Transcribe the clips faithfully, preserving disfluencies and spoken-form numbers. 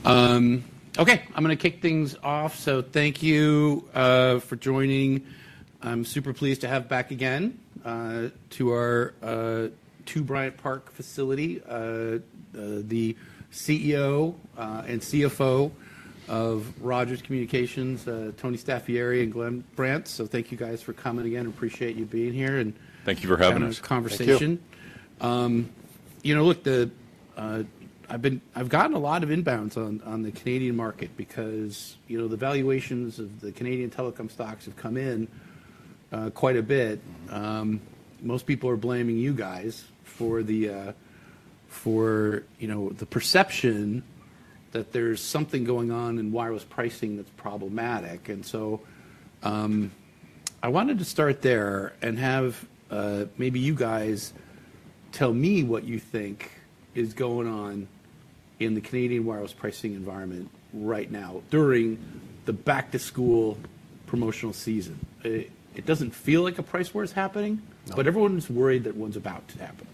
Um, okay, I'm going to kick things off. So thank you uh, for joining. I'm super pleased to have back again uh, to our uh, Two Bryant Park facility, uh, uh, the C E O uh, and C F O of Rogers Communications, uh, Tony Staffieri and Glenn Brandt. So thank you guys for coming again. Appreciate you being here and thank you for having us. A conversation. You. Um, you know, look, the uh, I've been I've gotten a lot of inbounds on on the Canadian market because you know the valuations of the Canadian telecom stocks have come in uh, quite a bit. Um, most people are blaming you guys for the uh, for you know the perception that there's something going on in wireless pricing that's problematic. And so um, I wanted to start there and have uh, maybe you guys tell me what you think is going on in the Canadian wireless pricing environment right now during the back-to-school promotional season. It, it doesn't feel like a price war is happening, no. but everyone's worried that one's about to happen.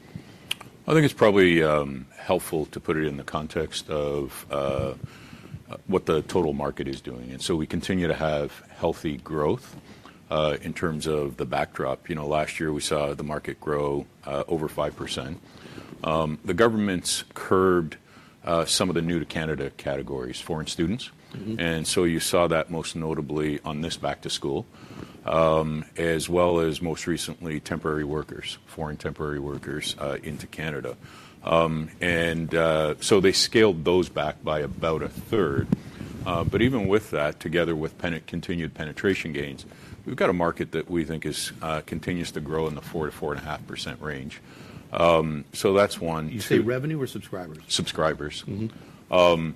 I think it's probably um, helpful to put it in the context of uh, what the total market is doing. And so we continue to have healthy growth uh, in terms of the backdrop. You know, last year we saw the market grow uh, over five percent. Um, the government's curbed uh, some of the new to Canada categories, foreign students. Mm-hmm. And so you saw that most notably on this back to school. Um, as well as most recently temporary workers, foreign temporary workers uh, into Canada. Um, and uh, so they scaled those back by about a third. Uh, but even with that, together with pen- continued penetration gains, we've got a market that we think is uh, continues to grow in the four to four and a half percent range. Um, so that's one. You say revenue or subscribers? Subscribers. Mm-hmm. Um,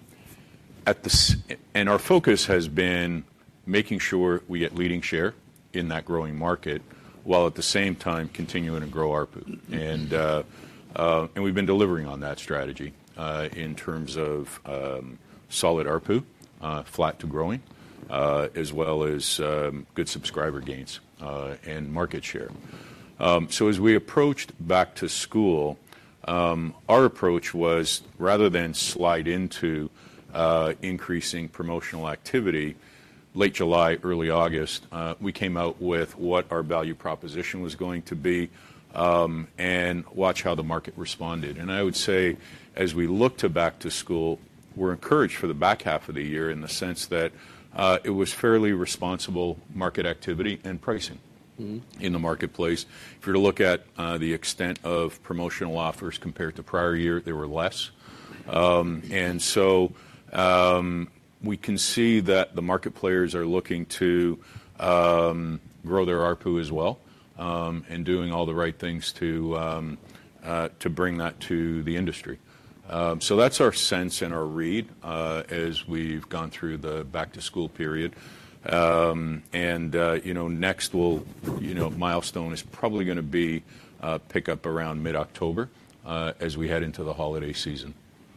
at the and our focus has been making sure we get leading share in that growing market, while at the same time continuing to grow A R P U. And uh, uh, and we've been delivering on that strategy uh, in terms of um, solid A R P U, uh, flat to growing, uh, as well as um, good subscriber gains uh, and market share. Um, so as we approached back to school, um, our approach was rather than slide into uh, increasing promotional activity, late July, early August, uh, we came out with what our value proposition was going to be um, and watch how the market responded. And I would say as we look to back to school, we're encouraged for the back half of the year in the sense that uh, it was fairly responsible market activity and pricing mm-hmm. in the marketplace. If you're to look at uh, the extent of promotional offers compared to prior year, they were less. Um, and so um, we can see that the market players are looking to um, grow their A R P U as well um, and doing all the right things to um, uh, to bring that to the industry. Um, so that's our sense and our read uh, as we've gone through the back-to-school period. Um, and, uh, you know, next we'll, you know, milestone is probably going to be uh, pick up around mid-October uh, as we head into the holiday season.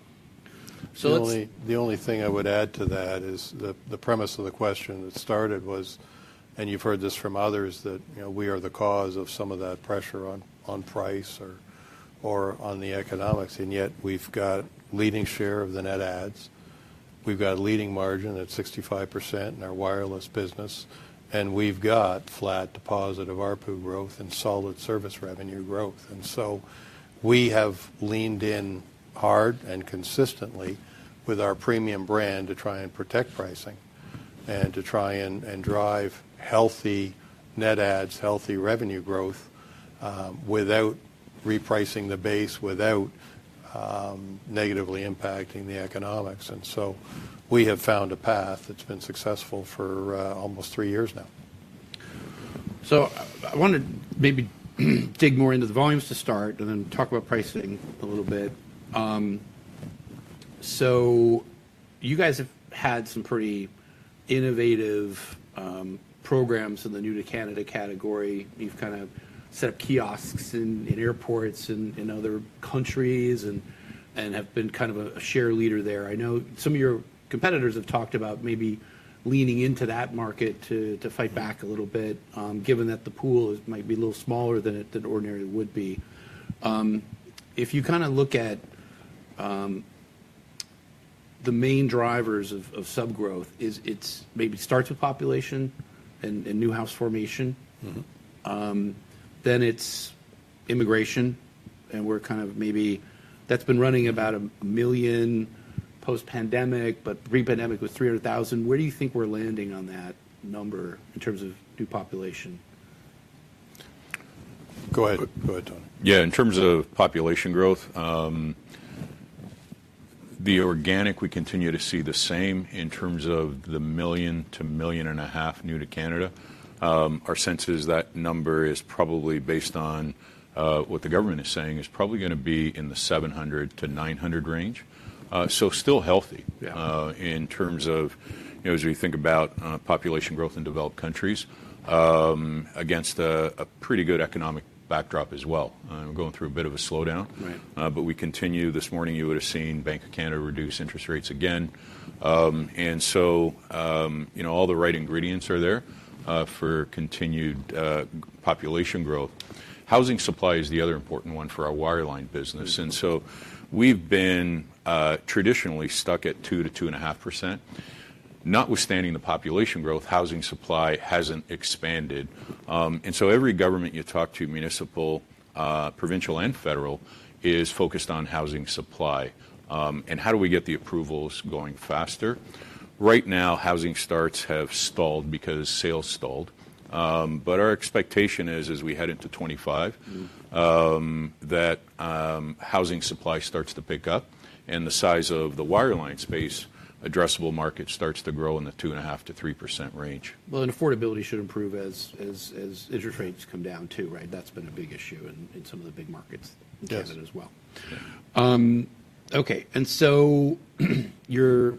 So the only, the only thing I would add to that is the, the premise of the question that started was, and you've heard this from others, that you know we are the cause of some of that pressure on, on price or or on the economics, and yet we've got leading share of the net adds. We've got leading margin at sixty-five percent in our wireless business, and we've got flat to positive A R P U growth and solid service revenue growth. And so we have leaned in hard and consistently with our premium brand to try and protect pricing and to try and, and drive healthy net adds, healthy revenue growth um, without repricing the base, without um, negatively impacting the economics. And so we have found a path that's been successful for uh, almost three years now. So I want to maybe dig more into the volumes to start and then talk about pricing a little bit. Um, so you guys have had some pretty innovative um, programs in the new to Canada category. You've kind of set up kiosks in, in airports and in other countries and and have been kind of a, a share leader there. I know some of your competitors have talked about maybe leaning into that market to, to fight back a little bit, um, given that the pool is, might be a little smaller than it than ordinarily would be. Um, if you kind of look at Um, the main drivers of, of sub growth is it's maybe starts with population and, and new house formation. Mm-hmm. Um, then it's immigration, and we're kind of maybe that's been running about a million post-pandemic, but pre-pandemic was three hundred thousand. Where do you think we're landing on that number in terms of new population? Go ahead. Go ahead, Tony. Yeah, in terms of population growth, um, the organic, we continue to see the same in terms of the million to million and a half new to Canada. Um, our sense is that number is probably based on uh, what the government is saying is probably going to be in the seven hundred to nine hundred range. Uh, so still healthy yeah. uh, in terms of, you know, as we think about uh, population growth in developed countries um, against a, a pretty good economic backdrop as well. Uh, we're going through a bit of a slowdown, right. uh, but we continue. This morning you would have seen Bank of Canada reduce interest rates again. Um, and so, um, you know, all the right ingredients are there uh, for continued uh, population growth. Housing supply is the other important one for our wireline business. Mm-hmm. And so we've been uh, traditionally stuck at two to two and a half percent. Notwithstanding the population growth, housing supply hasn't expanded. Um, and so every government you talk to, municipal, uh, provincial, and federal, is focused on housing supply. Um, and how do we get the approvals going faster? Right now, housing starts have stalled because sales stalled. Um, but our expectation is, as we head into twenty-five, mm. um, that um, housing supply starts to pick up, and the size of the wireline space addressable market starts to grow in the two and a half to three percent range. Well, and affordability should improve as, as as interest rates come down too, right? That's been a big issue in, in some of the big markets in yes. Canada as well. Um, okay, and so your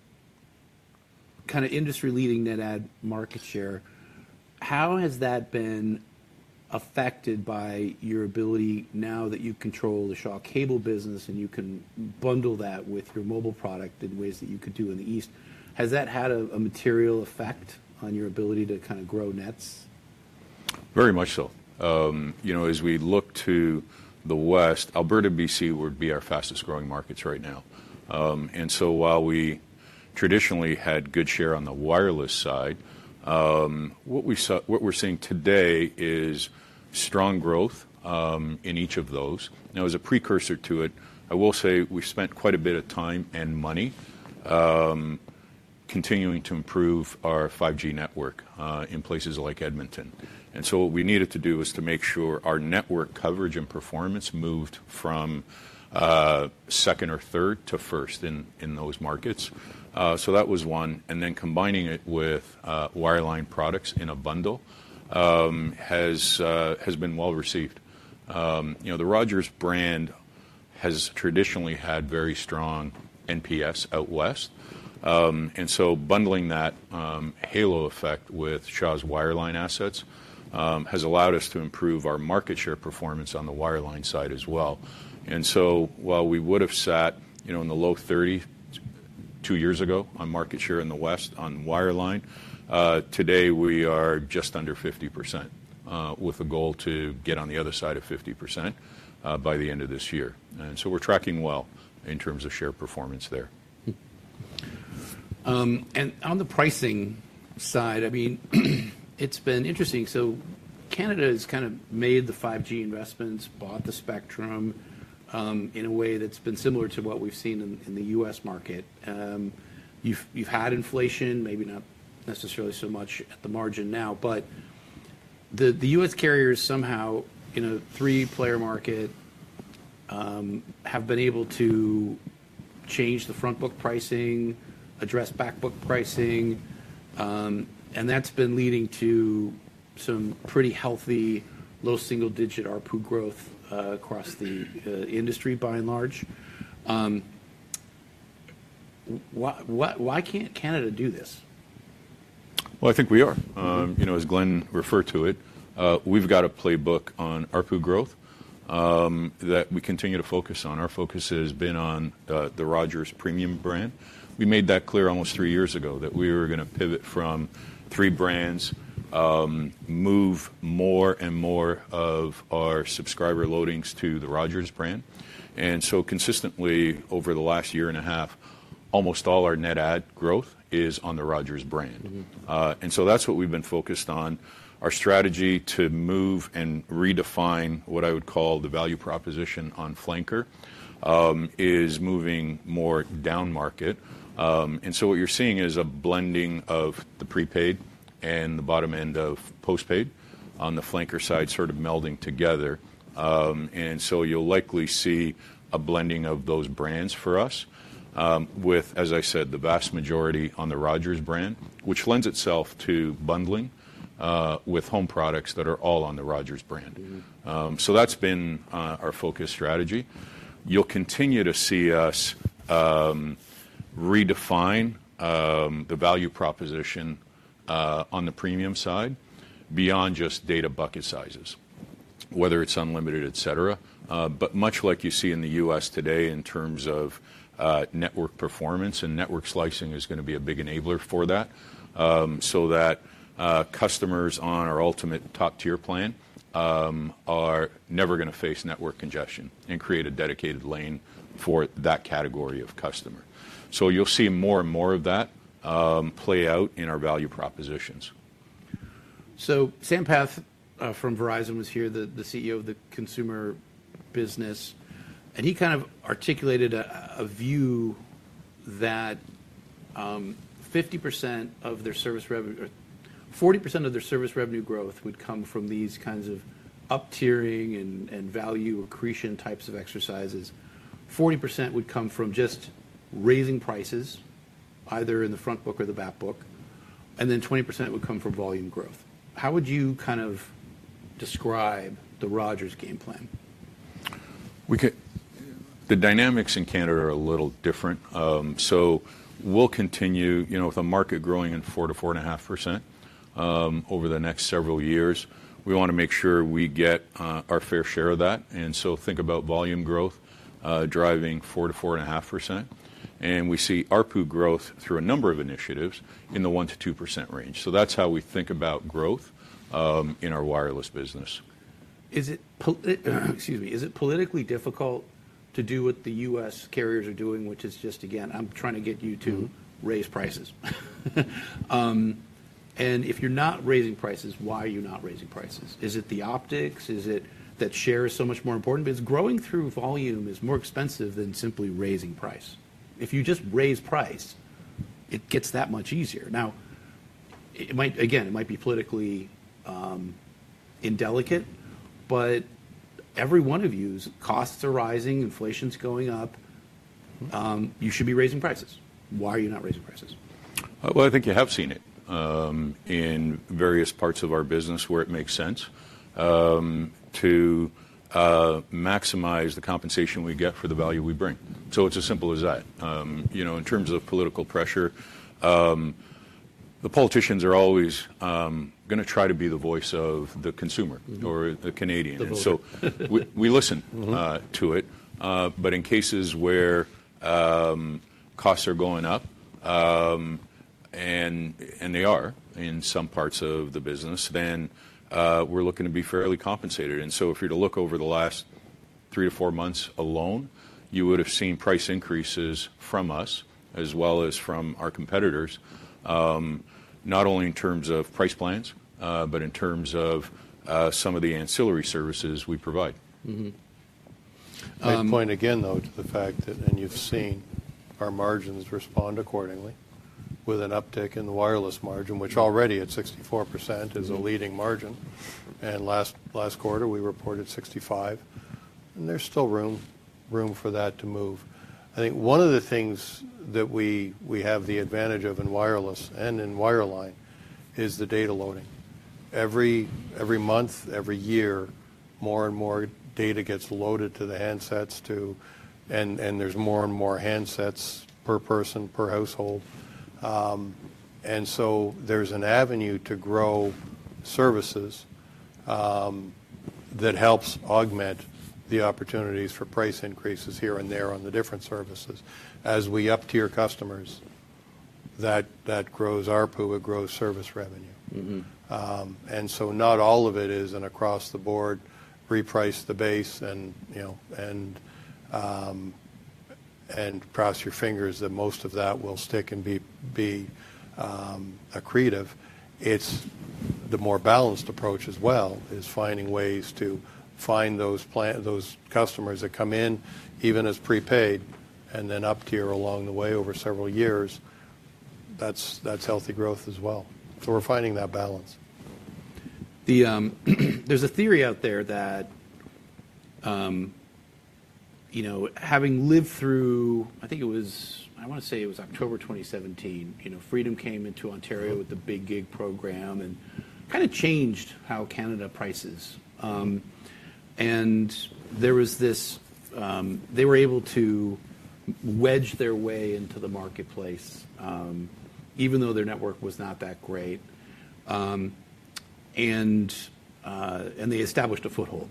kind of industry-leading net add market share, how has that been affected by your ability now that you control the Shaw Cable business and you can bundle that with your mobile product in ways that you could do in the East? Has that had a, a material effect on your ability to kind of grow nets? Very much so. Um, you know, as we look to the West, Alberta, B C would be our fastest growing markets right now. Um, and so while we traditionally had good share on the wireless side, Um, what we saw, what we're seeing today is strong growth um, in each of those. Now, as a precursor to it, I will say we've spent quite a bit of time and money um, continuing to improve our five G network uh, in places like Edmonton. And so what we needed to do was to make sure our network coverage and performance moved from uh, second or third to first in, in those markets. Uh, so that was one, and then combining it with uh, wireline products in a bundle um, has uh, has been well received. Um, you know, the Rogers brand has traditionally had very strong N P S out west, um, and so bundling that um, halo effect with Shaw's wireline assets um, has allowed us to improve our market share performance on the wireline side as well. And so while we would have sat, you know, in the low thirties two years ago on market share in the West on wireline, uh, today we are just under fifty percent uh, with a goal to get on the other side of fifty percent uh, by the end of this year. And so we're tracking well in terms of share performance there. Um, and on the pricing side, I mean, it's been interesting. So Canada has kind of made the five G investments, bought the spectrum, Um, in a way that's been similar to what we've seen in, in the U S market. Um, you've, you've had inflation, maybe not necessarily so much at the margin now, but the, the U S carriers somehow, in a three-player market, um, have been able to change the front book pricing, address back book pricing, um, and that's been leading to some pretty healthy low single-digit A R P U growth Uh, across the uh, industry by and large. Um, why, why, why can't Canada do this? Well, I think we are. Um, you know, as Glenn referred to it, uh, we've got a playbook on A R P U growth um, that we continue to focus on. Our focus has been on uh, the Rogers premium brand. We made that clear almost three years ago that we were going to pivot from three brands, Um, move more and more of our subscriber loadings to the Rogers brand. And so consistently over the last year and a half, almost all our net add growth is on the Rogers brand. Mm-hmm. Uh, and so that's what we've been focused on. Our strategy to move and redefine what I would call the value proposition on flanker um, is moving more down market. Um, and so what you're seeing is a blending of the prepaid and the bottom end of postpaid on the flanker side sort of melding together. Um, and so you'll likely see a blending of those brands for us um, with, as I said, the vast majority on the Rogers brand, which lends itself to bundling uh, with home products that are all on the Rogers brand. Mm-hmm. Um, so that's been uh, our focus strategy. You'll continue to see us um, redefine um, the value proposition uh, on the premium side beyond just data bucket sizes, whether it's unlimited, et cetera. Uh, but much like you see in the U S today in terms of uh, network performance, and network slicing is going to be a big enabler for that, um, so that uh, customers on our ultimate top tier plan um, are never going to face network congestion and create a dedicated lane for that category of customer. So you'll see more and more of that um, play out in our value propositions. So Sampath uh, from Verizon was here, the, the C E O of the consumer business, and he kind of articulated a, a view that um, fifty percent of their service revenue, or forty percent of their service revenue growth would come from these kinds of up-tiering and, and value accretion types of exercises. forty percent would come from just raising prices, either in the front book or the back book, and then twenty percent would come from volume growth. How would you kind of describe the Rogers game plan? We could, the dynamics in Canada are a little different. Um, so we'll continue, you know, with a market growing in four to four and a half percent um, over the next several years. We want to make sure we get uh, our fair share of that, and so think about volume growth uh, driving four to four and a half percent. And we see A R P U growth through a number of initiatives in the one to two percent range. So that's how we think about growth um, in our wireless business. Is it excuse me? Is it politically difficult to do what the U S carriers are doing, which is just, again, I'm trying to get you to mm-hmm. raise prices, um, and if you're not raising prices, why are you not raising prices? Is it the optics? Is it that share is so much more important? Because growing through volume is more expensive than simply raising price. If you just raise price, it gets that much easier. Now, it might, again, it might be politically um, indelicate, but every one of you's costs are rising, inflation's going up. Um, you should be raising prices. Why are you not raising prices? Uh, well, I think you have seen it um, in various parts of our business where it makes sense um, to Uh, maximize the compensation we get for the value we bring. So it's as simple as that. Um, you know, in terms of political pressure, um, the politicians are always um, going to try to be the voice of the consumer mm-hmm. or the Canadian. The and so we, we listen mm-hmm. uh, to it. Uh, but in cases where um, costs are going up, um, and and they are in some parts of the business, then Uh, we're looking to be fairly compensated. And so if you're to look over the last three to four months alone, you would have seen price increases from us as well as from our competitors, um, not only in terms of price plans, uh, but in terms of uh, some of the ancillary services we provide. Mm-hmm. I'd um, point again, though, to the fact that, and you've seen our margins respond accordingly, with an uptick in the wireless margin, which already at sixty-four percent is a leading margin. And last last quarter we reported sixty-five, and there's still room room for that to move. I think one of the things that we we have the advantage of in wireless and in wireline is the data loading. Every every month, every year, more and more data gets loaded to the handsets to, and and there's more and more handsets per person, per household. Um, and so there's an avenue to grow services um, that helps augment the opportunities for price increases here and there on the different services. As we up-tier customers, that that grows A R P U, it grows service revenue. Mm-hmm. Um, and so not all of it is an across-the-board reprice the base and, you know, and um, and cross your fingers that most of that will stick and be be um, accretive. It's the more balanced approach as well, is finding ways to find those plan, those customers that come in even as prepaid and then up tier along the way over several years. That's that's healthy growth as well. So we're finding that balance. The um, there's a theory out there that um, you know, having lived through, I think it was, I want to say it was October twenty seventeen, you know, Freedom came into Ontario with the Big Gig program and kind of changed how Canada prices. Um, and there was this, um, they were able to wedge their way into the marketplace, um, even though their network was not that great. Um, and, uh, and they established a foothold.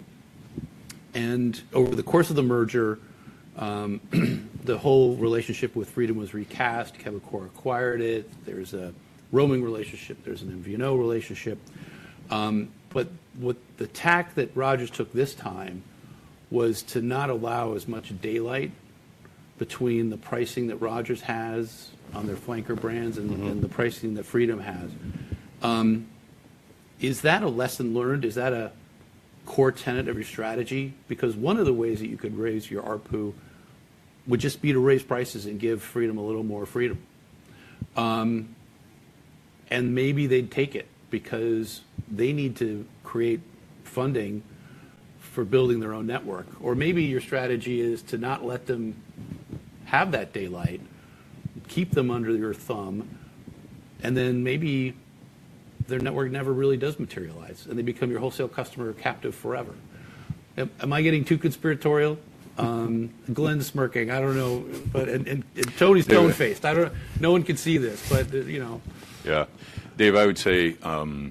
And over the course of the merger, um, the whole relationship with Freedom was recast. Quebecor acquired it. There's a roaming relationship. There's an M V N O relationship. Um, but what the tack that Rogers took this time was to not allow as much daylight between the pricing that Rogers has on their flanker brands and, mm-hmm. and the pricing that Freedom has. Um, is that a lesson learned? Is that a core tenet of your strategy? Because one of the ways that you could raise your A R P U would just be to raise prices and give Freedom a little more freedom. Um, and maybe they'd take it because they need to create funding for building their own network. Or maybe your strategy is to not let them have that daylight, keep them under your thumb, and then maybe their network never really does materialize, and they become your wholesale customer captive forever. Am, am I getting too conspiratorial? Um, Glenn's smirking. I don't know, but and, and, and Tony's stone-faced. I don't. No one can see this, but uh, you know. Yeah, Dave, I would say, um,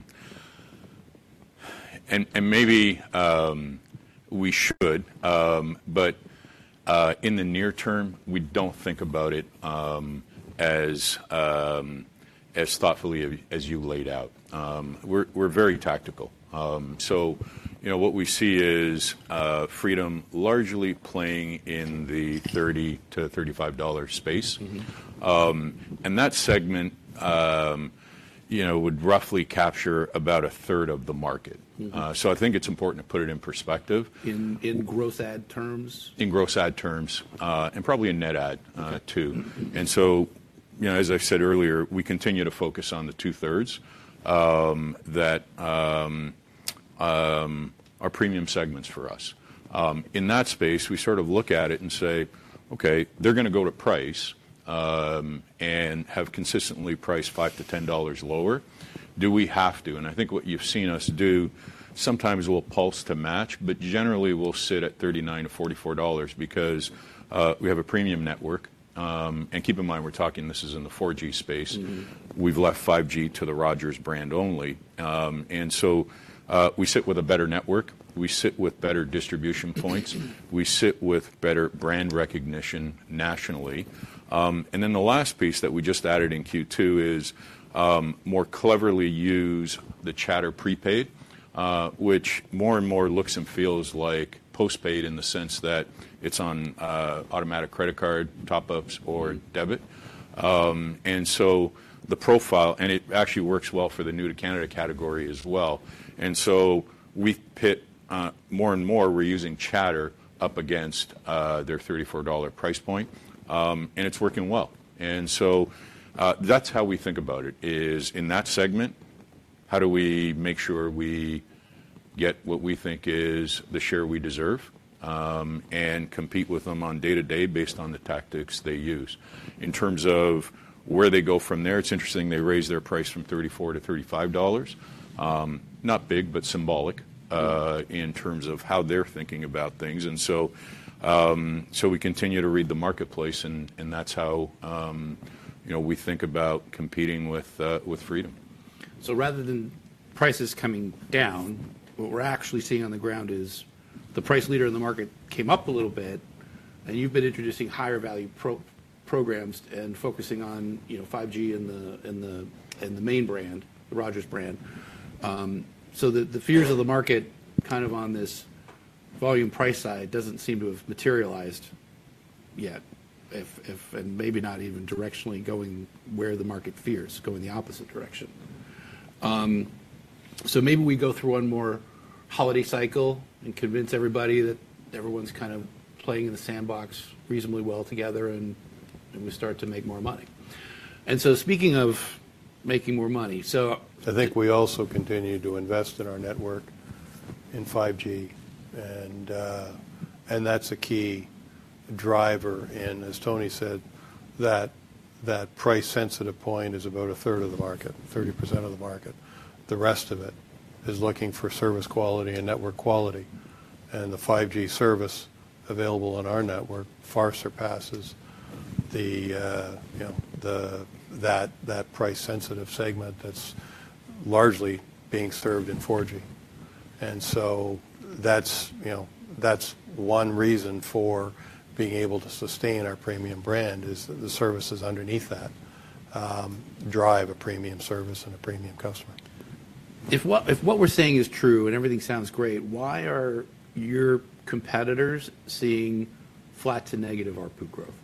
and and maybe um, we should, um, but uh, in the near term, we don't think about it um, as um, as thoughtfully as you laid out. Um, we're we're very tactical. Um, so, you know, what we see is uh, Freedom largely playing in the thirty to thirty-five dollars space, mm-hmm. um, and that segment, um, you know, would roughly capture about a third of the market. Mm-hmm. Uh, so I think it's important to put it in perspective. In in gross ad terms. In gross ad terms, uh, and probably in net ad uh, okay. too. And so, you know, as I said earlier, we continue to focus on the two thirds. Um, that um, um, are premium segments for us. Um, in that space, we sort of look at it and say, okay, they're going to go to price um, and have consistently priced five to ten dollars lower. Do we have to? And I think what you've seen us do, sometimes we'll pulse to match, but generally we'll sit at thirty-nine to forty-four dollars because uh, we have a premium network. Um, and keep in mind, we're talking, this is in the four G space. Mm-hmm. We've left five G to the Rogers brand only. Um, and so uh, we sit with a better network. We sit with better distribution points. We sit with better brand recognition nationally. Um, and then the last piece that we just added in Q two is um, more cleverly use the Chatter prepaid, uh, which more and more looks and feels like postpaid in the sense that it's on uh, automatic credit card top-ups or mm-hmm. debit. Um, and so the profile, and it actually works well for the new to Canada category as well. And so we pit uh, more and more, we're using Chatter up against uh, their thirty-four dollars price point, um, and it's working well. And so uh, that's how we think about it, is in that segment, how do we make sure we get what we think is the share we deserve, um, and compete with them on day-to-day based on the tactics they use. In terms of where they go from there, it's interesting they raised their price from thirty-four to thirty-five dollars. Um, not big, but symbolic uh, in terms of how they're thinking about things. And so um, so we continue to read the marketplace, and, and that's how um, you know, we think about competing with uh, with Freedom. So rather than prices coming down, what we're actually seeing on the ground is the price leader in the market came up a little bit, and you've been introducing higher value pro- programs and focusing on, you know, five G in the in the in the main brand, the Rogers brand. Um, so the, the fears of the market kind of on this volume price side doesn't seem to have materialized yet. if, if and maybe not even directionally going where the market fears, going the opposite direction. Um, so maybe we go through one more holiday cycle and convince everybody that everyone's kind of playing in the sandbox reasonably well together, and, and we start to make more money. And so speaking of making more money, so I think we also continue to invest in our network in five G, and uh, and that's a key driver in, as Tony said, that that price-sensitive point is about a third of the market, thirty percent of the market. The rest of it is looking for service quality and network quality, and the five G service available on our network far surpasses the uh, you know the that that price-sensitive segment that's largely being served in four G, and so that's you know that's one reason for being able to sustain our premium brand is that the services underneath that um, drive a premium service and a premium customer. If what if what we're saying is true and everything sounds great, why are your competitors seeing flat to negative A R P U growth?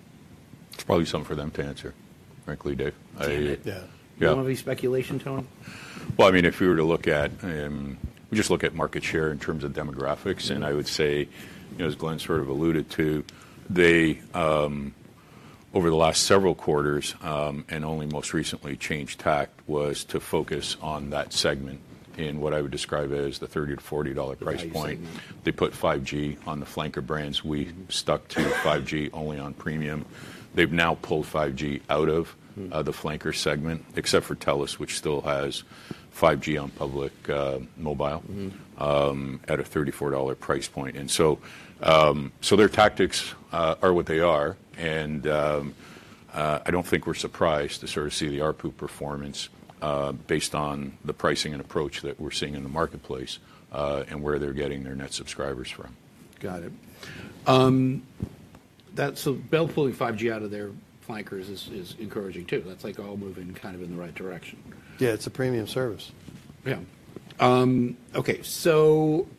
It's probably something for them to answer, frankly, Dave. Damn I, it. Yeah. You Yeah. don't have any speculation, Tony? Well, I mean, if we were to look at, um, we just look at market share in terms of demographics, mm-hmm. and I would say, you know, as Glenn sort of alluded to, they, um, over the last several quarters, um, and only most recently changed tack, was to focus on that segment in what I would describe as the thirty to forty dollars price point. Segment. They put five G on the flanker brands. We mm-hmm. stuck to five G only on premium. They've now pulled five G out of uh, the flanker segment, except for TELUS, which still has five G on public uh, mobile mm-hmm. um, at a thirty-four dollars price point. And so um, so their tactics uh, are what they are, and um, uh, I don't think we're surprised to sort of see the A R P U performance uh, based on the pricing and approach that we're seeing in the marketplace uh, and where they're getting their net subscribers from. Got it. Um, that, so Bell pulling five G out of their flankers is, is encouraging, too. That's like all moving kind of in the right direction. Yeah, it's a premium service. Yeah. Um, okay, so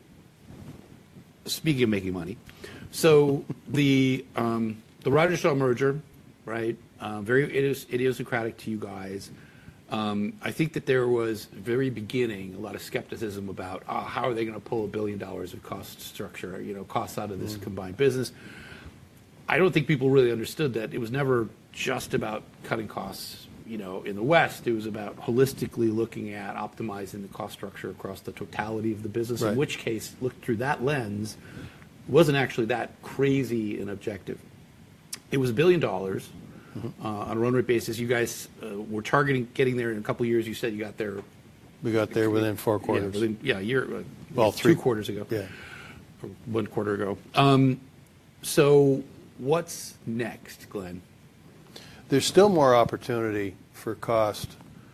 speaking of making money, so the um, the Rogers Shaw merger, right? Uh, very idios- idiosyncratic to you guys. Um, I think that there was very beginning a lot of skepticism about oh, how are they going to pull a billion dollars of cost structure, you know, costs out of this mm. combined business. I don't think people really understood that it was never just about cutting costs. You know, in the West, it was about holistically looking at optimizing the cost structure across the totality of the business, right. in which case, looked through that lens, wasn't actually that crazy an objective. It was a billion dollars mm-hmm. uh, on a run rate basis. You guys uh, were targeting getting there in a couple of years. You said you got there. We got there within four quarters. Yeah, within, yeah a year. Uh, well, three three quarters ago. Yeah. Or one quarter ago. Um, so what's next, Glenn? There's still more opportunity for cost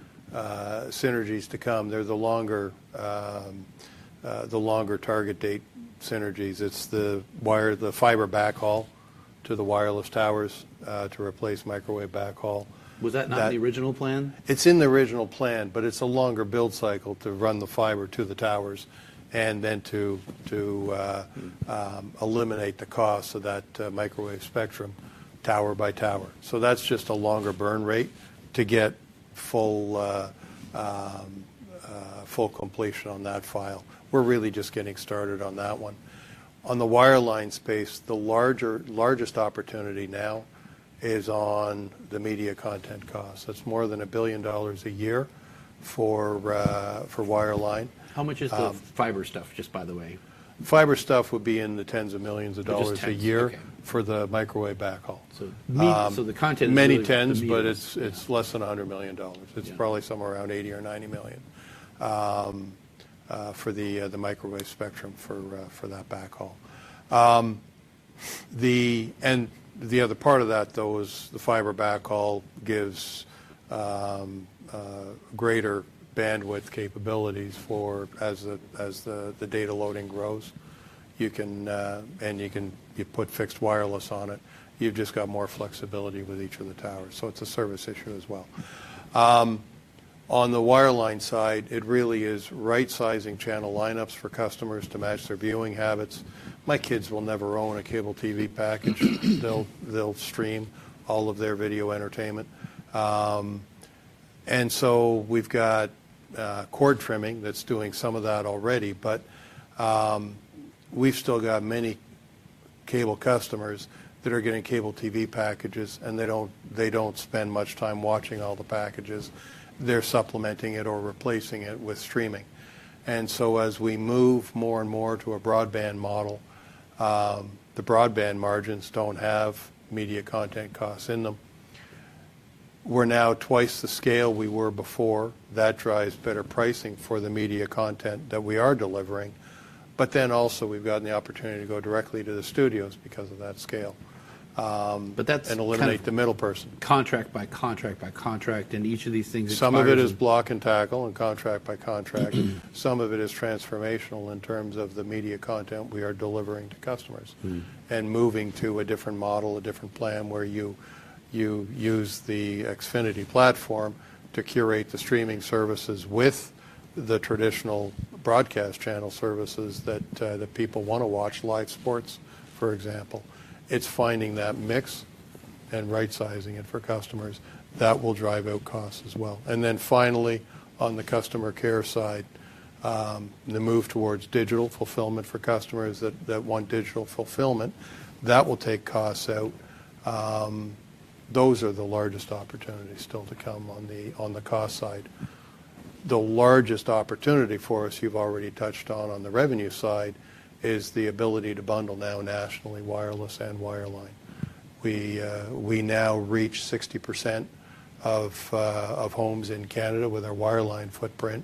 uh, synergies to come. They're the longer, um, uh, the longer target date synergies. It's the wire, the fiber backhaul to the wireless towers uh, to replace microwave backhaul. Was that not that, the original plan? It's in the original plan, but it's a longer build cycle to run the fiber to the towers, and then to to uh, um, eliminate the cost of that uh, microwave spectrum, tower by tower. So that's just a longer burn rate to get full uh, um, uh, full completion on that file. We're really just getting started on that one. On the wireline space, the larger largest opportunity now is on the media content costs. That's more than a billion dollars a year for uh, for wireline. How much is the um, fiber stuff, just by the way? Fiber stuff would be in the tens of millions of Oh, dollars tens, a year okay. for the microwave backhaul. So, me, um, so the content is many really tens, the but media. it's it's less than one hundred million dollars. It's Yeah. probably somewhere around eighty or ninety million um, uh, for the uh, the microwave spectrum for uh, for that backhaul. Um, the and the other part of that, though, is the fiber backhaul gives um, uh, greater bandwidth capabilities for as the as the, the data loading grows. You can uh, and you can you put fixed wireless on it. You've just got more flexibility with each of the towers, so it's a service issue as well. Um, on the wireline side, it really is right-sizing channel lineups for customers to match their viewing habits, My kids will never own a cable T V package. they'll they'll stream all of their video entertainment, um, and so we've got uh, cord trimming that's doing some of that already. But um, we've still got many cable customers that are getting cable T V packages, and they don't they don't spend much time watching all the packages. They're supplementing it or replacing it with streaming. And so as we move more and more to a broadband model, um, the broadband margins don't have media content costs in them. We're now twice the scale we were before. That drives better pricing for the media content that we are delivering. But then also we've gotten the opportunity to go directly to the studios because of that scale. Um, but that's and eliminate kind of the middle person. Contract by contract by contract, and each of these things. Some of it is block and tackle and contract by contract. Some of it is transformational in terms of the media content we are delivering to customers, mm. and moving to a different model, a different plan where you you use the Xfinity platform to curate the streaming services with the traditional broadcast channel services that uh, that people want to watch, live sports, for example. It's finding that mix and right-sizing it for customers. That will drive out costs as well. And then finally, on the customer care side, um, the move towards digital fulfillment for customers that, that want digital fulfillment, that will take costs out. Um, those are the largest opportunities still to come on the on the cost side. The largest opportunity for us, you've already touched on on the revenue side, is the ability to bundle now nationally wireless and wireline. We uh, we now reach sixty percent of uh, of homes in Canada with our wireline footprint.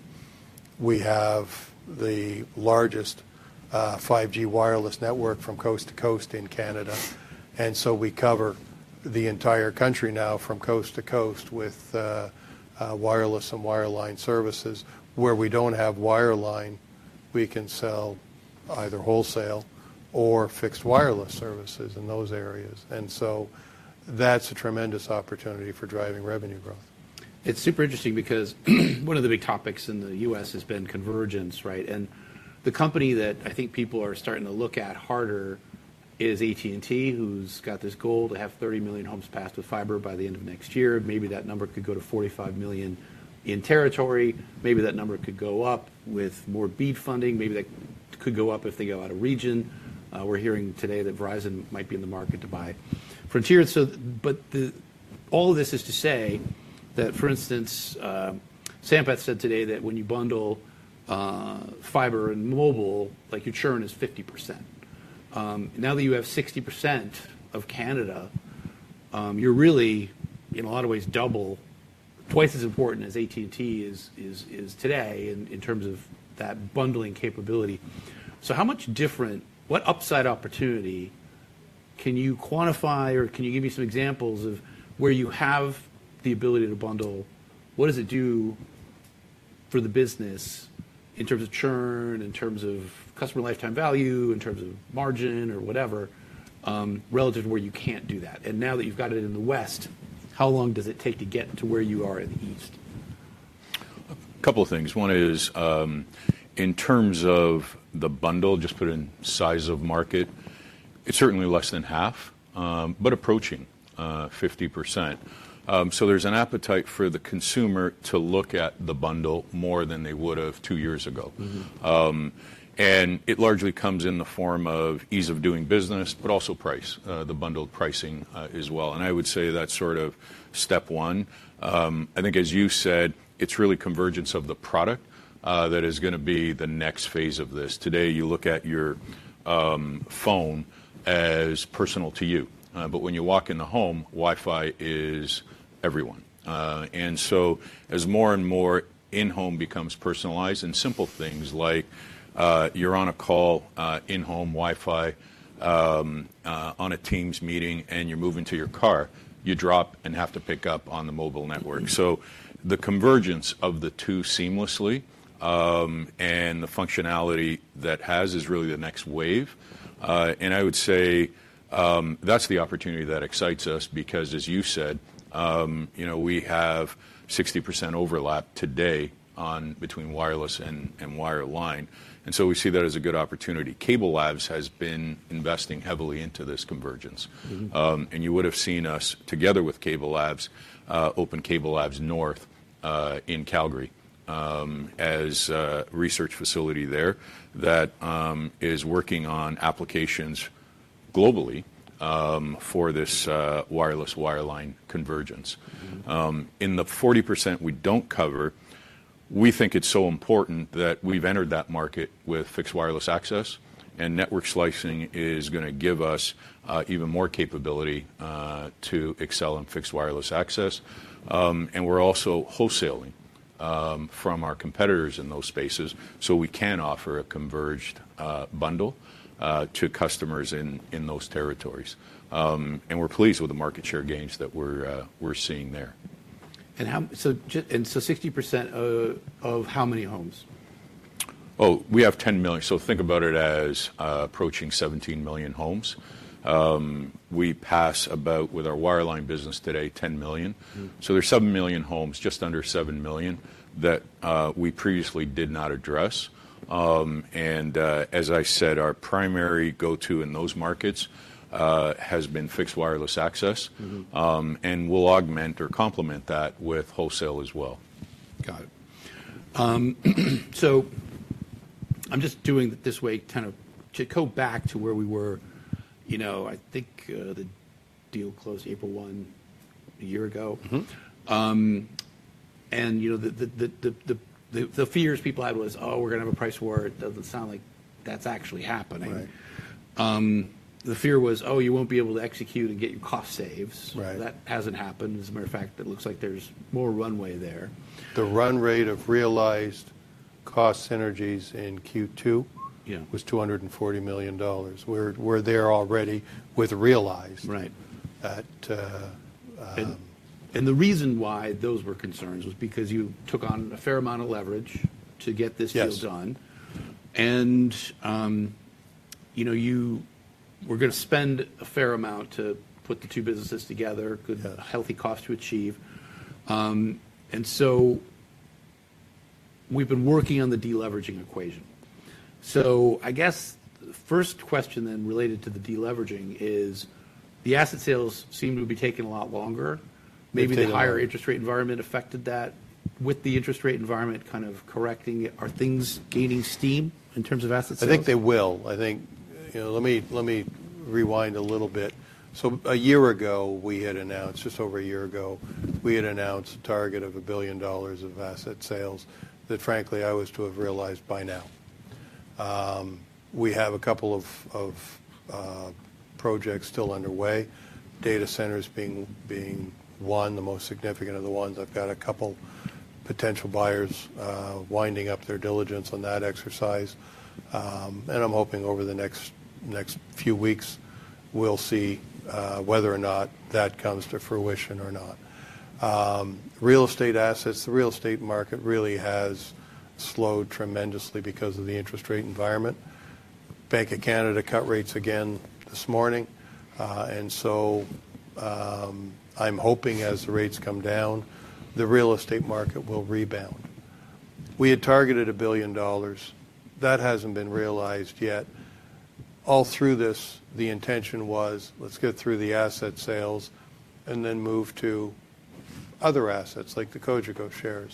We have the largest uh, five G wireless network from coast to coast in Canada, and so we cover the entire country now from coast to coast with uh, uh, wireless and wireline services. Where we don't have wireline, we can sell either wholesale or fixed wireless services in those areas. And so that's a tremendous opportunity for driving revenue growth. It's super interesting because one of the big topics in the U S has been convergence, right? And the company that I think people are starting to look at harder is A T and T, who's got this goal to have thirty million homes passed with fiber by the end of next year. Maybe that number could go to forty-five million in territory. Maybe that number could go up with more BEAD funding. Maybe that could go up if they go out of region. Uh, we're hearing today that Verizon might be in the market to buy Frontier. So, but the, all of this is to say that, for instance, uh, Sampath said today that when you bundle uh, fiber and mobile, like your churn is fifty percent. Um, now that you have sixty percent of Canada, um, you're really, in a lot of ways, double, twice as important as A T and T is is is today in, in terms of that bundling capability. So how much different, what upside opportunity can you quantify, or can you give me some examples of where you have the ability to bundle? What does it do for the business in terms of churn, in terms of customer lifetime value, in terms of margin or whatever, um, relative to where you can't do that? And now that you've got it in the West, how long does it take to get to where you are in the East? A couple of things. One is, um, in terms of the bundle, just put in size of market, it's certainly less than half, um, but approaching uh, fifty percent. Um, so there's an appetite for the consumer to look at the bundle more than they would have two years ago. Mm-hmm. Um, and it largely comes in the form of ease of doing business, but also price, uh, the bundled pricing uh, as well. And I would say that's sort of step one. Um, I think, as you said, it's really convergence of the product uh, that is going to be the next phase of this. Today, you look at your um, phone as personal to you. Uh, but when you walk in the home, Wi-Fi is everyone. Uh, and so as more and more in-home becomes personalized, and simple things like uh, you're on a call, uh, in-home Wi-Fi, um, uh, on a Teams meeting, and you're moving to your car, you drop and have to pick up on the mobile network. So the convergence of the two seamlessly um, and the functionality that has is really the next wave. Uh, and I would say Um, that's the opportunity that excites us because, as you said, um, you know, we have sixty percent overlap today on between wireless and, and wireline. And so we see that as a good opportunity. Cable Labs has been investing heavily into this convergence. Mm-hmm. Um, and you would have seen us, together with Cable Labs, uh, open Cable Labs North uh, in Calgary um, as a research facility there that um, is working on applications globally um, for this uh, wireless wireline convergence. Mm-hmm. Um, in the forty percent we don't cover, we think it's so important that we've entered that market with fixed wireless access, and network slicing is going to give us uh, even more capability uh, to excel in fixed wireless access. Um, and we're also wholesaling um, from our competitors in those spaces, so we can offer a converged uh, bundle uh, to customers in, in those territories. Um, and we're pleased with the market share gains that we're, uh, we're seeing there. And how so? And so, sixty percent of, of how many homes? Oh, we have ten million. So think about it as uh, approaching seventeen million homes. Um, we pass about, with our wireline business today, ten million. Mm-hmm. So there's seven million homes, just under seven million, that uh, we previously did not address. Um, and uh, as I said, our primary go-to in those markets Uh, has been fixed wireless access, mm-hmm. um, and we'll augment or complement that with wholesale as well. Got it. Um, so I'm just doing it this way, kind of to go back to where we were. You know, I think uh, the deal closed April first a year ago, mm-hmm. um, and you know the the, the the the the the fears people had was, oh, we're going to have a price war. It doesn't sound like that's actually happening. Right. Um, The fear was, oh, you won't be able to execute and get your cost saves. Right. That hasn't happened. As a matter of fact, it looks like there's more runway there. The run rate of realized cost synergies in Q two yeah. was two hundred forty million dollars. We're, we're there already with realized. Right. At, uh, um, and, and the reason why those were concerns was because you took on a fair amount of leverage to get this yes. deal done. And, um, you know, you... We're going to spend a fair amount to put the two businesses together, good, yes. healthy cost to achieve. Um, and so we've been working on the deleveraging equation. So I guess the first question then related to the deleveraging is the asset sales seem to be taking a lot longer. Maybe the higher interest rate environment affected that. With the interest rate environment kind of correcting, are things gaining steam in terms of asset sales? I think they will. I think. You know, let me let me rewind a little bit. So a year ago, we had announced, just over a year ago, we had announced a target of a billion dollars of asset sales that, frankly, I was to have realized by now. Um, we have a couple of, of uh, projects still underway. Data centers being being one, the most significant of the ones. I've got a couple potential buyers uh, winding up their diligence on that exercise, um, and I'm hoping over the next. next few weeks, we'll see uh, whether or not that comes to fruition or not. Um, real estate assets, the real estate market really has slowed tremendously because of the interest rate environment. Bank of Canada cut rates again this morning, uh, and so um, I'm hoping as the rates come down, the real estate market will rebound. We had targeted a billion dollars. That hasn't been realized yet. All through this, the intention was, let's get through the asset sales and then move to other assets like the Cogeco shares.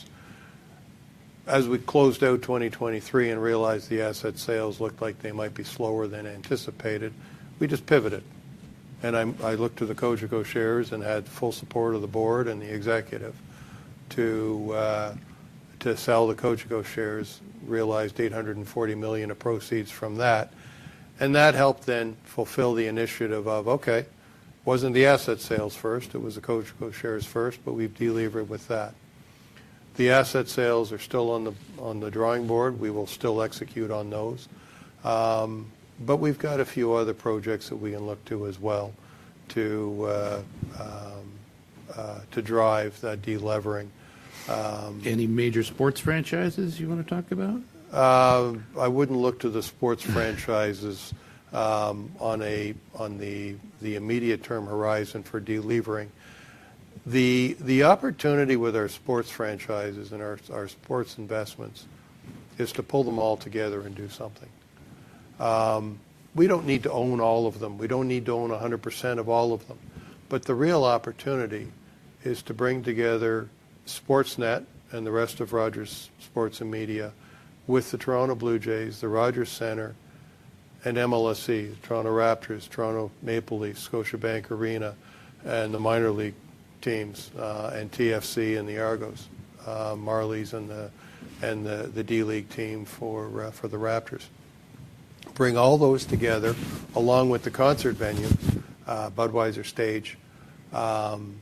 As we closed out twenty twenty-three and realized the asset sales looked like they might be slower than anticipated, we just pivoted. And I, I looked to the Cogeco shares and had full support of the board and the executive to, uh, to sell the Cogeco shares, realized eight hundred forty million dollars of proceeds from that. And that helped then fulfill the initiative of, okay, wasn't the asset sales first, it was the Cogeco shares first, but we've delevered with that. The asset sales are still on the on the drawing board. We will still execute on those. Um, but we've got a few other projects that we can look to as well to, uh, um, uh, to drive that delevering. Um, Any major sports franchises you want to talk about? Uh, I wouldn't look to the sports franchises um, on a on the the immediate term horizon for delevering. The the opportunity with our sports franchises and our our sports investments is to pull them all together and do something. Um, we don't need to own all of them. We don't need to own one hundred percent of all of them. But the real opportunity is to bring together Sportsnet and the rest of Rogers Sports and Media with the Toronto Blue Jays, the Rogers Centre, and M L S C, the Toronto Raptors, Toronto Maple Leafs, Scotiabank Arena, and the minor league teams, uh, and T F C and the Argos, uh, Marlies and the and the, the D-League team for uh, for the Raptors. Bring all those together, along with the concert venue, uh, Budweiser Stage. Um,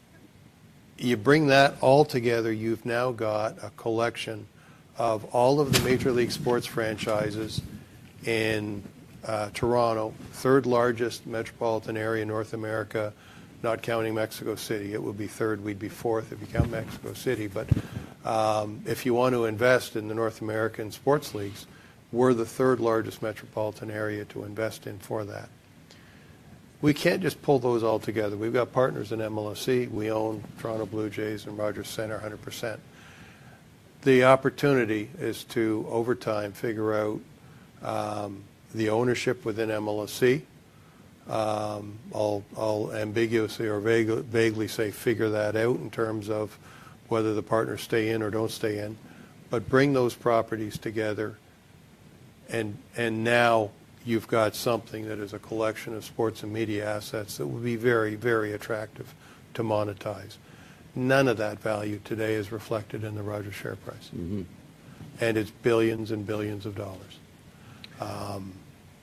you bring that all together, you've now got a collection of all of the major league sports franchises in uh, Toronto, third largest metropolitan area in North America, not counting Mexico City. It would be third, we'd be fourth if you count Mexico City. But um, if you want to invest in the North American sports leagues, we're the third largest metropolitan area to invest in for that. We can't just pull those all together. We've got partners in M L S C. We own Toronto Blue Jays and Rogers Centre one hundred percent. The opportunity is to, over time, figure out um, the ownership within M L S C. Um, I'll, I'll ambiguously or vague, vaguely say figure that out in terms of whether the partners stay in or don't stay in. But bring those properties together, and and now you've got something that is a collection of sports and media assets that will be very, very attractive to monetize. None of that value today is reflected in the Rogers share price. Mm-hmm. And it's billions and billions of dollars. Um,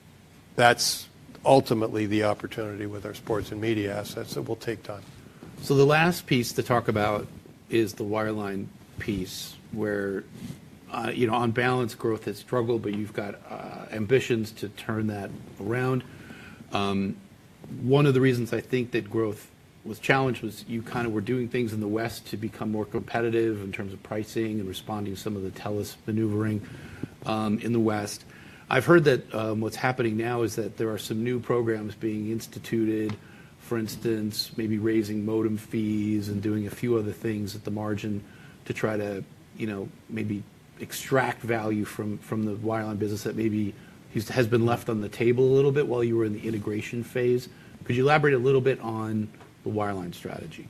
that's ultimately the opportunity with our sports and media assets that will take time. So the last piece to talk about is the wireline piece, where uh, you know, on balance, growth has struggled, but you've got uh, ambitions to turn that around. Um, one of the reasons I think that growth was challenged was you kind of were doing things in the West to become more competitive in terms of pricing and responding to some of the TELUS maneuvering um, in the West. I've heard that um, what's happening now is that there are some new programs being instituted, for instance, maybe raising modem fees and doing a few other things at the margin to try to, you know, maybe extract value from, from the wireline business that maybe has been left on the table a little bit while you were in the integration phase. Could you elaborate a little bit on the wireline strategy?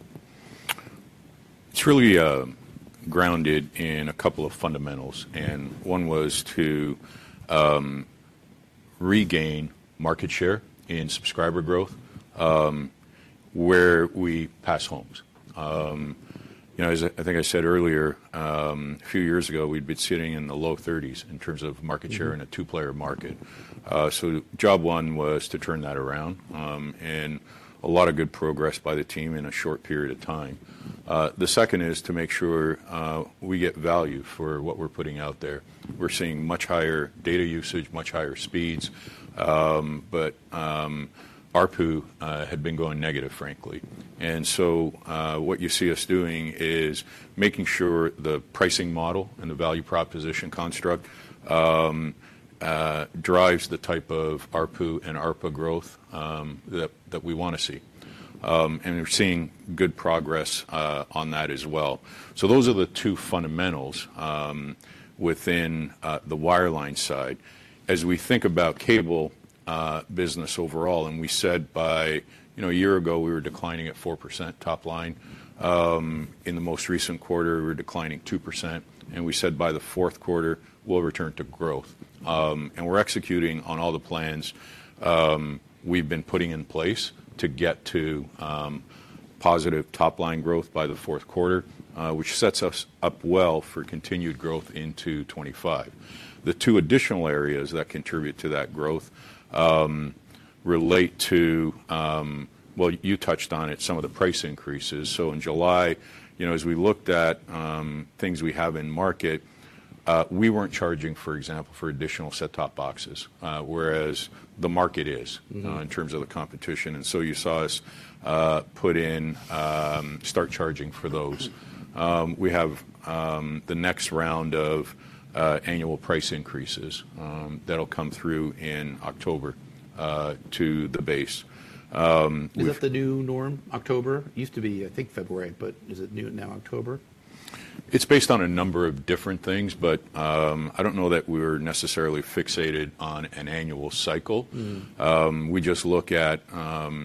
It's really uh, grounded in a couple of fundamentals, and one was to um, regain market share in subscriber growth um, where we pass homes. Um, you know, as I think I said earlier, um, a few years ago, we'd been sitting in the low thirties in terms of market share mm-hmm. in a two-player market. Uh, so job one was to turn that around, um, and a lot of good progress by the team in a short period of time. Uh, the second is to make sure uh, we get value for what we're putting out there. We're seeing much higher data usage, much higher speeds, um, but um, A R P U uh, had been going negative, frankly. And so uh, what you see us doing is making sure the pricing model and the value proposition construct um, uh, drives the type of A R P U and A R P A growth um, that, that we want to see. Um, and we're seeing good progress uh, on that as well. So those are the two fundamentals um, within uh, the wireline side. As we think about cable uh, business overall, and we said by you know a year ago we were declining at four percent top line. Um, in the most recent quarter, we were declining two percent, and we said by the fourth quarter we'll return to growth. Um, and we're executing on all the plans um, we've been putting in place to get to um, positive top-line growth by the fourth quarter, uh, which sets us up well for continued growth into twenty-five. The two additional areas that contribute to that growth um, relate to, um, well, you touched on it, some of the price increases. So in July, you know, as we looked at um, things we have in market, Uh, we weren't charging, for example, for additional set-top boxes, uh, whereas the market is mm-hmm. uh, in terms of the competition. And so you saw us uh, put in, um, start charging for those. Um, we have um, the next round of uh, annual price increases um, that'll come through in October uh, to the base. Um, Is that the new norm? October? Used to be, I think, February, but is it new now October? It's based on a number of different things, but um, I don't know that we're necessarily fixated on an annual cycle. Mm. Um, we just look at um,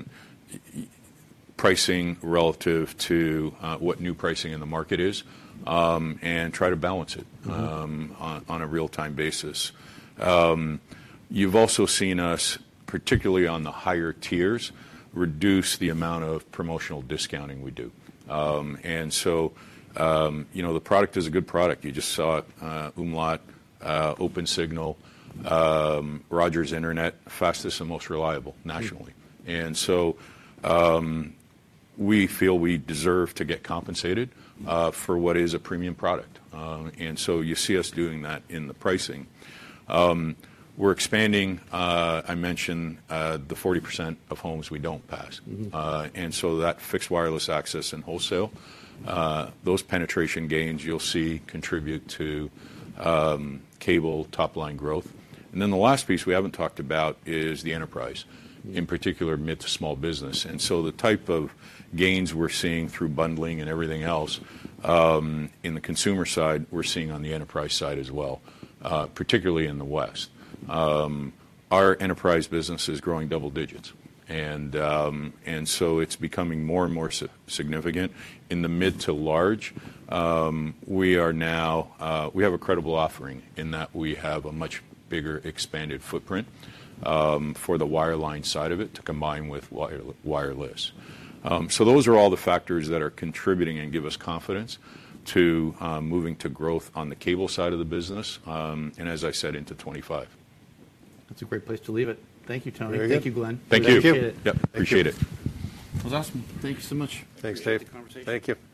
pricing relative to uh, what new pricing in the market is, um, and try to balance it mm-hmm. um, on, on a real-time basis. Um, you've also seen us, particularly on the higher tiers, reduce the amount of promotional discounting we do. Um, and so, um, you know, the product is a good product. You just saw it, uh, Umlaut, uh, Open Signal, um, Rogers Internet, fastest and most reliable nationally. Mm-hmm. And so um, we feel we deserve to get compensated uh, for what is a premium product. Uh, and so you see us doing that in the pricing. Um, We're expanding, uh, I mentioned, uh, the forty percent of homes we don't pass. Mm-hmm. Uh, and so that fixed wireless access and wholesale, uh, those penetration gains you'll see contribute to um, cable top-line growth. And then the last piece we haven't talked about is the enterprise, mm-hmm. in particular mid to small business. And so the type of gains we're seeing through bundling and everything else um, in the consumer side, we're seeing on the enterprise side as well, uh, particularly in the West. Um, our enterprise business is growing double digits, and um, and so it's becoming more and more si- significant. In the mid to large, um, we are now uh, we have a credible offering in that we have a much bigger expanded footprint um, for the wireline side of it to combine with wire- wireless. Um, so those are all the factors that are contributing and give us confidence to uh, moving to growth on the cable side of the business, um, and as I said, into twenty-five. That's a great place to leave it. Thank you, Tony. Very Thank good. you, Glenn. Thank Appreciate you. it. Yep, appreciate you. it. That was awesome. Thank you so much. Thanks, Appreciate Dave. the conversation. Thank you.